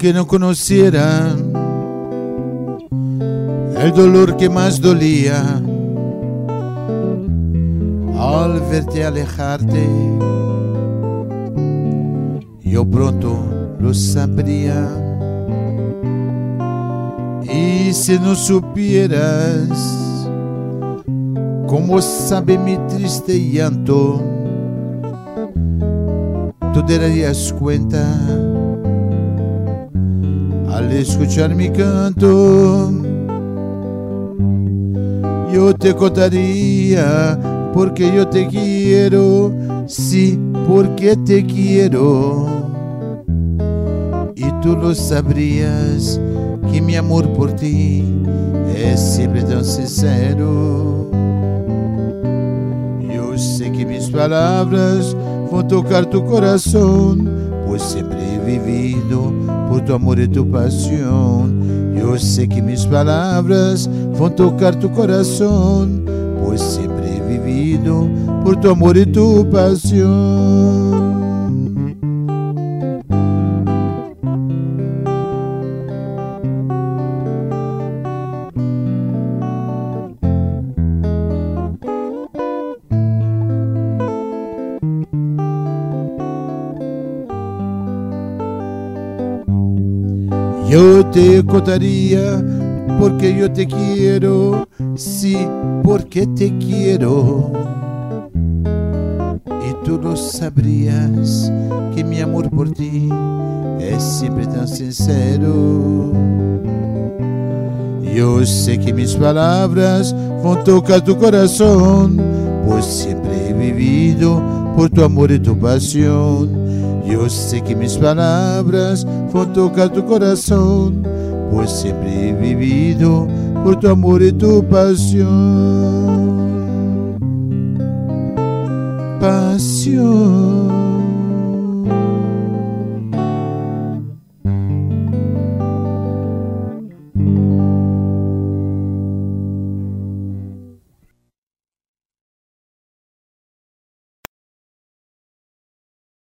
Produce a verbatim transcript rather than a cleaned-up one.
que no conociera el dolor que más dolía al verte alejarte. Yo pronto lo sabría. Y si no supieras cómo sabe mi triste llanto, tú te darías cuenta al escuchar mi canto. Yo te contaría porque yo te quiero, sí, porque te quiero. Y tú lo sabrías, que mi amor por ti es siempre tan sincero. Yo sé que mis palabras van a tocar tu corazón, pues siempre he vivido por tu amor y tu pasión. Yo sé que mis palabras van a tocar tu corazón, pues siempre he vivido por tu amor y tu pasión. Yo te contaría porque yo te quiero, sí, porque te quiero. Y tú lo sabrías, que mi amor por ti es siempre tan sincero. Yo sé que mis palabras van a tocar tu corazón, pues siempre he vivido por tu amor y tu pasión. Yo sé que mis palabras van a tocar tu corazón, pues siempre he vivido por tu amor y tu pasión. Pasión.